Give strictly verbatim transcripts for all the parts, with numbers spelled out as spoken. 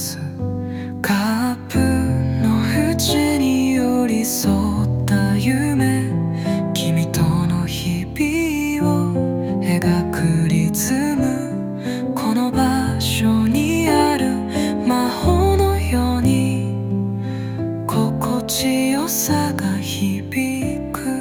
す。カップの縁に寄り添った夢、君との日々を描くリズム、この場所にある魔法のように心地よさが響く。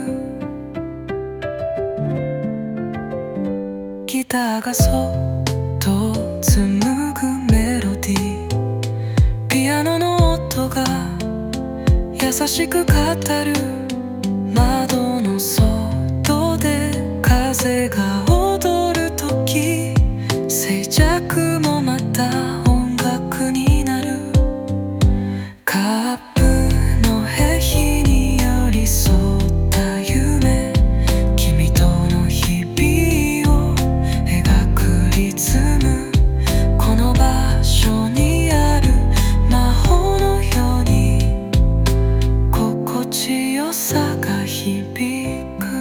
ギターがそっと紡ぐメロディー、ピアノの音が優しく語る。窓の外で風が踊るとき、静寂もまた音楽になる。カップの壁に寄り添った夢、君との日々を描くリズム、この場所にある魔法のように心地よさが響く。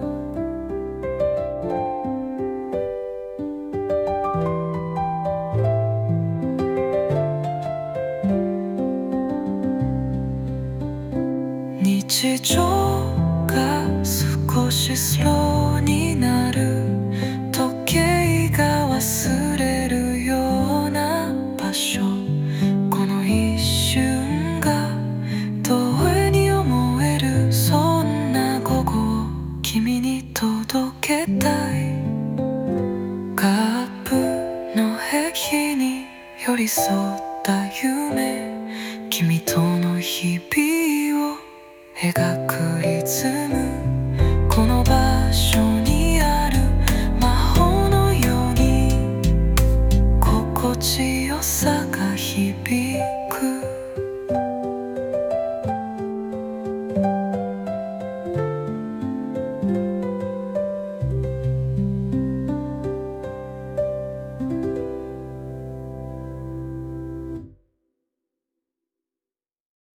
日常が少しスローになる、時計が忘れるような場所、この一瞬が永遠に思える。そんな午後を君に届けたい。カップの壁に寄り添った夢、君との日々を描くリズム。